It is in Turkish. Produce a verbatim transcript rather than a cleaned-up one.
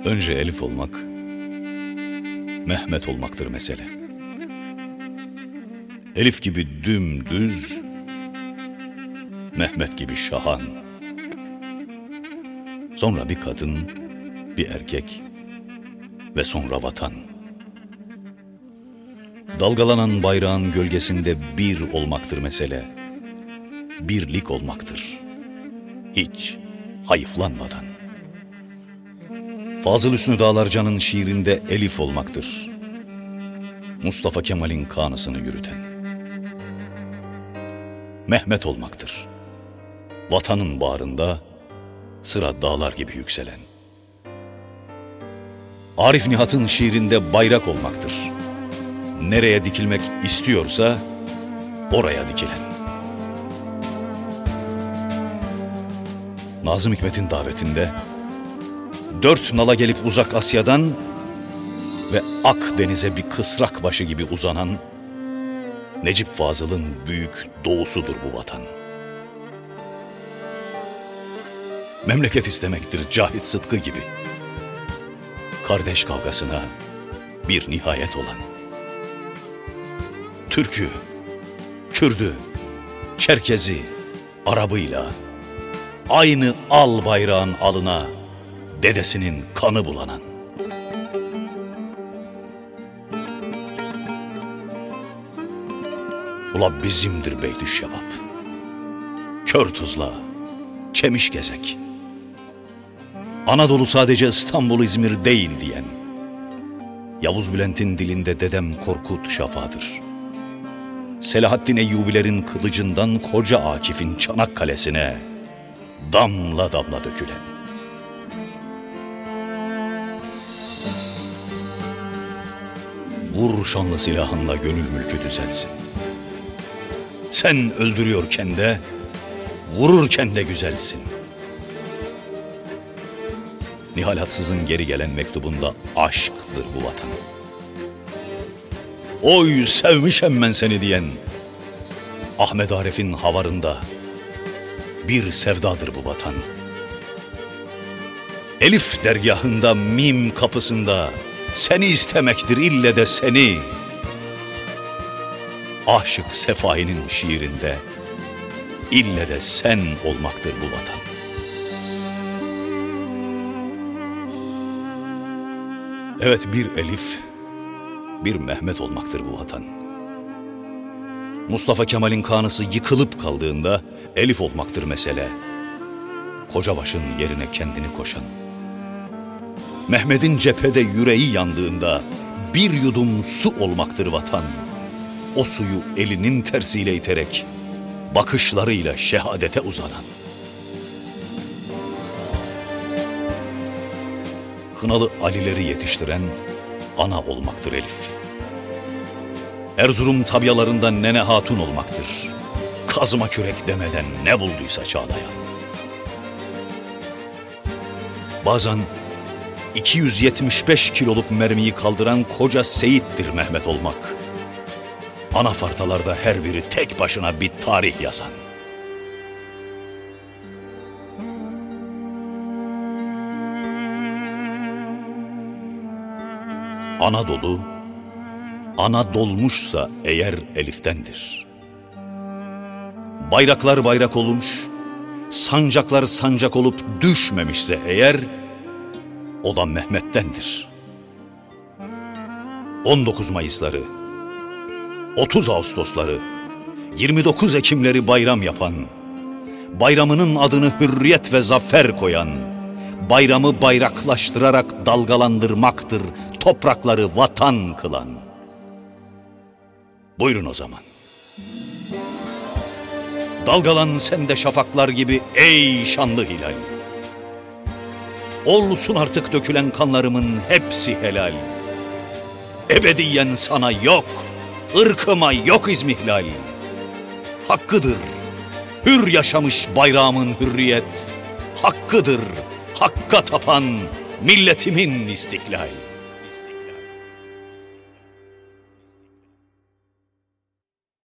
Önce Elif olmak, Mehmet olmaktır mesele. Elif gibi dümdüz, Mehmet gibi şahan. Sonra bir kadın, bir erkek ve sonra vatan. Dalgalanan bayrağın gölgesinde bir olmaktır mesele. Birlik olmaktır. Hiç hayıflanmadan. Fazıl Hüsnü Dağlarcan'ın şiirinde Elif olmaktır. Mustafa Kemal'in kanısını yürüten. Mehmet olmaktır. Vatanın bağrında sıra dağlar gibi yükselen. Arif Nihat'ın şiirinde bayrak olmaktır. Nereye dikilmek istiyorsa oraya dikilen. Nazım Hikmet'in davetinde dört nala gelip uzak Asya'dan ve Akdeniz'e bir kısrak başı gibi uzanan Necip Fazıl'ın büyük doğusudur bu vatan. Memleket istemektir Cahit Sıtkı gibi. Kardeş kavgasına bir nihayet olan. Türk'ü, Kürd'ü, Çerkez'i, Arabıyla aynı al bayrağın alına dedesinin kanı bulanan. Ula bizimdir Beytüşşevap. Kör tuzla, çemiş gezek. Anadolu sadece İstanbul, İzmir değil diyen. Yavuz Bülent'in dilinde dedem Korkut Şafa'dır. Selahaddin Eyyubilerin kılıcından Koca Akif'in Çanakkale'sine damla damla dökülen. Vur şanlı silahınla gönül mülkü düzelsin. Sen öldürüyorken de, vururken de güzelsin. Nihal Hatsız'ın geri gelen mektubunda aşktır bu vatan. Oy sevmişem ben seni diyen Ahmet Arif'in havarında bir sevdadır bu vatan. Elif dergahında, mim kapısında seni istemektir ille de seni. Aşık Sefai'nin şiirinde ille de sen olmaktır bu vatan. Evet, bir Elif, bir Mehmet olmaktır bu vatan. Mustafa Kemal'in kanısı yıkılıp kaldığında Elif olmaktır mesele. Kocabaş'ın yerine kendini koşan. Mehmet'in cephede yüreği yandığında bir yudum su olmaktır vatan. O suyu elinin tersiyle iterek bakışlarıyla şehadete uzanan. Kınalı Alileri yetiştiren ana olmaktır Elif. Erzurum tabyalarında Nene Hatun olmaktır. Kazma kürek demeden ne bulduysa çağlayan. Bazen iki yüz yetmiş beş kiloluk mermiyi kaldıran Koca Seyit'tir Mehmet olmak. Anafartalarda her biri tek başına bir tarih yazan. Anadolu, ana dolmuşsa eğer Elif'tendir. Bayraklar bayrak olmuş, sancaklar sancak olup düşmemişse eğer, o da Mehmet'tendir. on dokuz Mayısları, otuz Ağustosları, yirmi dokuz Ekimleri bayram yapan, bayramının adını hürriyet ve zafer koyan, bayramı bayraklaştırarak dalgalandırmaktır toprakları vatan kılan. Buyurun o zaman. Dalgalan sen de şafaklar gibi ey şanlı hilal. Olsun artık dökülen kanlarımın hepsi helal. Ebediyen sana yok, ırkıma yok izmihlal. Hakkıdır, hür yaşamış bayrağımın hürriyet. Hakkıdır, hakka tapan milletimin istiklal.